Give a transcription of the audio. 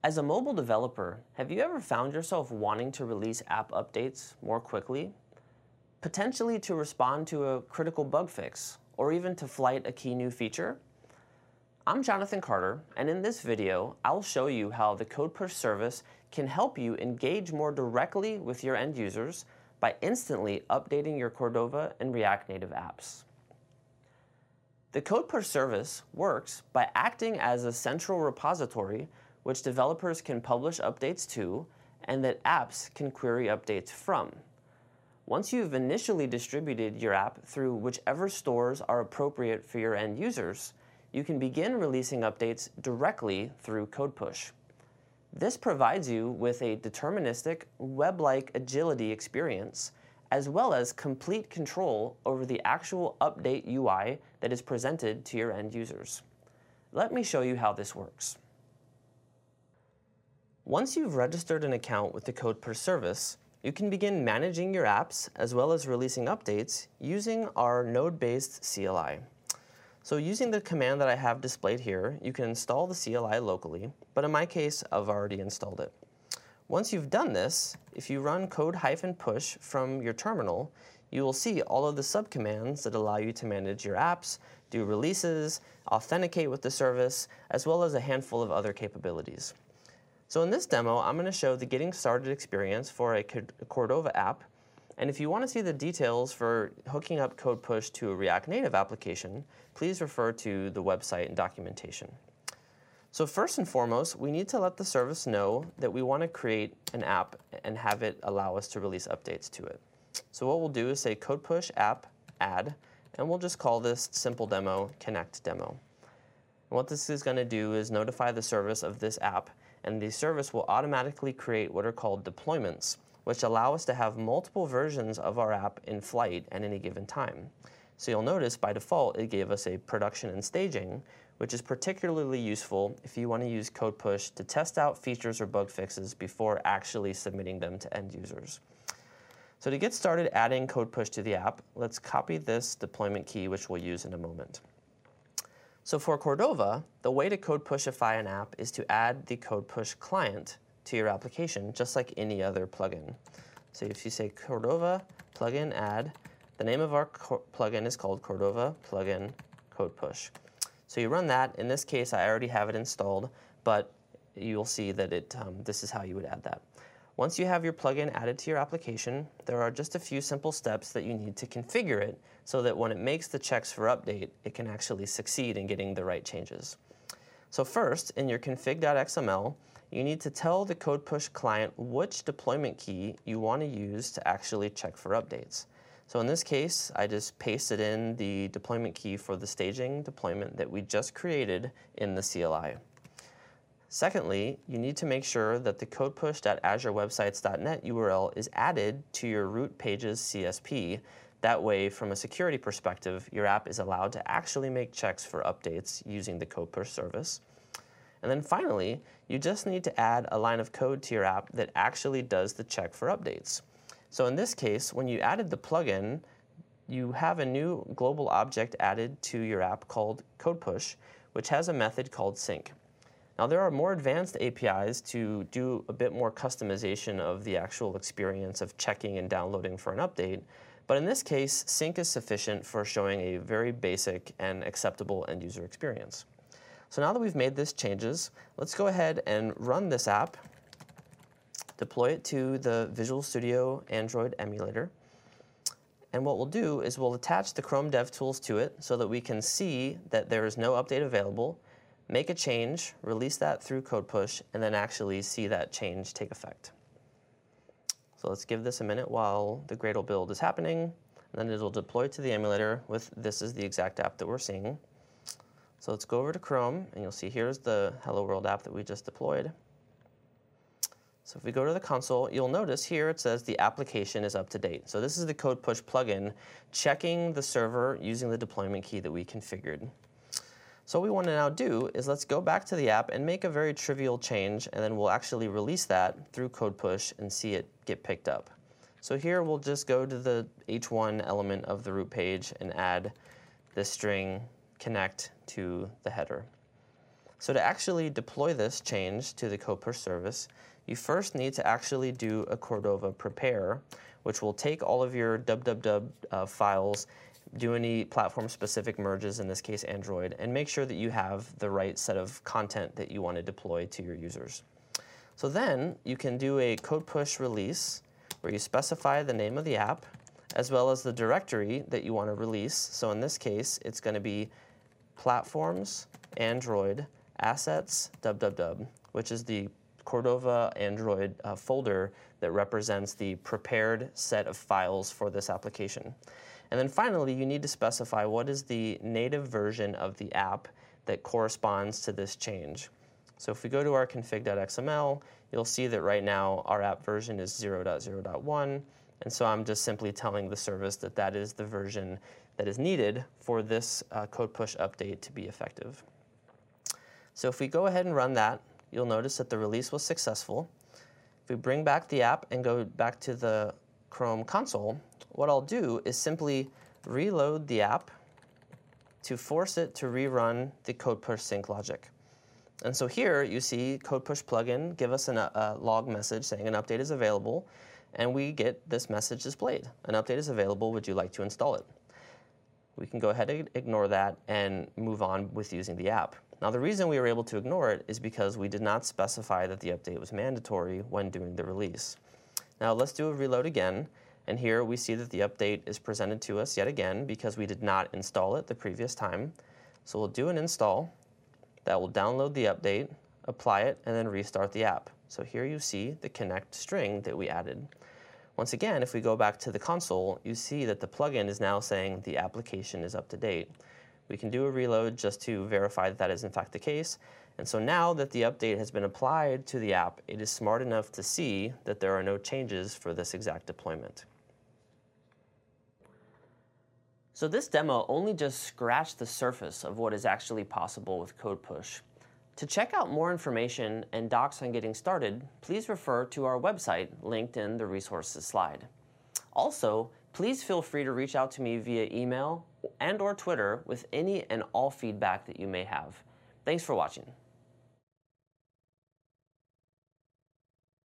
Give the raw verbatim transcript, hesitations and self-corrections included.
As a mobile developer, have you ever found yourself wanting to release app updates more quickly? Potentially to respond to a critical bug fix, or even to flight a key new feature? I'm Jonathan Carter, and in this video, I'll show you how the CodePush service can help you engage more directly with your end users by instantly updating your Cordova and React Native apps. The CodePush service works by acting as a central repository which developers can publish updates to and that apps can query updates from. Once you've initially distributed your app through whichever stores are appropriate for your end users, you can begin releasing updates directly through CodePush. This provides you with a deterministic, web-like agility experience, as well as complete control over the actual update U I that is presented to your end users. Let me show you how this works. Once you've registered an account with the CodePush service, you can begin managing your apps as well as releasing updates using our node-based C L I. So using the command that I have displayed here, you can install the C L I locally, but in my case, I've already installed it. Once you've done this, if you run code-push from your terminal, you will see all of the subcommands that allow you to manage your apps, do releases, authenticate with the service, as well as a handful of other capabilities. So in this demo, I'm going to show the getting started experience for a Cordova app. And if you want to see the details for hooking up CodePush to a React Native application, please refer to the website and documentation. So first and foremost, we need to let the service know that we want to create an app and have it allow us to release updates to it. So what we'll do is say CodePush app add, and we'll just call this simple demo connect demo. And what this is going to do is notify the service of this app, and the service will automatically create what are called deployments, which allow us to have multiple versions of our app in flight at any given time. So you'll notice by default it gave us a production and staging, which is particularly useful if you want to use CodePush to test out features or bug fixes before actually submitting them to end users. So to get started adding CodePush to the app, let's copy this deployment key, which we'll use in a moment. So for Cordova, the way to CodePushify an app is to add the CodePush client to your application, just like any other plugin. So if you say Cordova plugin add, the name of our plugin is called Cordova plugin CodePush. So you run that. In this case, I already have it installed, but you'll see that it, um, this is how you would add that. Once you have your plugin added to your application, there are just a few simple steps that you need to configure it so that when it makes the checks for update, it can actually succeed in getting the right changes. So first, in your config.xml, you need to tell the CodePush client which deployment key you want to use to actually check for updates. So in this case, I just pasted in the deployment key for the staging deployment that we just created in the C L I. Secondly, you need to make sure that the codepush dot azure websites dot net U R L is added to your root pages C S P. That way, from a security perspective, your app is allowed to actually make checks for updates using the CodePush service. And then finally, you just need to add a line of code to your app that actually does the check for updates. So in this case, when you added the plugin, you have a new global object added to your app called CodePush, which has a method called sync. Now there are more advanced A P Is to do a bit more customization of the actual experience of checking and downloading for an update, but in this case, sync is sufficient for showing a very basic and acceptable end user experience. So now that we've made these changes, let's go ahead and run this app, deploy it to the Visual Studio Android emulator, and what we'll do is we'll attach the Chrome DevTools to it so that we can see that there is no update available, make a change, release that through CodePush, and then actually see that change take effect. So let's give this a minute while the Gradle build is happening, and then it'll deploy to the emulator with this is the exact app that we're seeing. So let's go over to Chrome, and you'll see here's the Hello World app that we just deployed. So if we go to the console, you'll notice here it says the application is up to date. So this is the CodePush plugin checking the server using the deployment key that we configured. So what we want to now do is let's go back to the app and make a very trivial change, and then we'll actually release that through CodePush and see it get picked up. So here we'll just go to the H one element of the root page and add the string connect to the header. So to actually deploy this change to the code push service, you first need to actually do a Cordova prepare, which will take all of your www uh, files, do any platform-specific merges, in this case Android, and make sure that you have the right set of content that you want to deploy to your users. So then you can do a code push release where you specify the name of the app as well as the directory that you want to release. So in this case, it's going to be platforms, Android, assets, www, which is the Cordova Android uh, folder that represents the prepared set of files for this application. And then finally, you need to specify what is the native version of the app that corresponds to this change. So if we go to our config.xml, you'll see that right now our app version is zero point zero point one, and so I'm just simply telling the service that that is the version that is needed for this uh, code push update to be effective. So if we go ahead and run that, you'll notice that the release was successful. If we bring back the app and go back to the Chrome console, what I'll do is simply reload the app to force it to rerun the code push sync logic. And so here you see code push plugin give us an, a log message saying an update is available, and we get this message displayed. An update is available, would you like to install it? We can go ahead and ignore that and move on with using the app. Now the reason we were able to ignore it is because we did not specify that the update was mandatory when doing the release. Now let's do a reload again, and here we see that the update is presented to us yet again because we did not install it the previous time. So we'll do an install. That will download the update, apply it, and then restart the app. So here you see the connect string that we added. Once again, if we go back to the console, you see that the plugin is now saying the application is up to date. We can do a reload just to verify that that is in fact the case. And so now that the update has been applied to the app, it is smart enough to see that there are no changes for this exact deployment. So this demo only just scratched the surface of what is actually possible with code push. To check out more information and docs on getting started, please refer to our website linked in the resources slide. Also, please feel free to reach out to me via email and or Twitter with any and all feedback that you may have. Thanks for watching.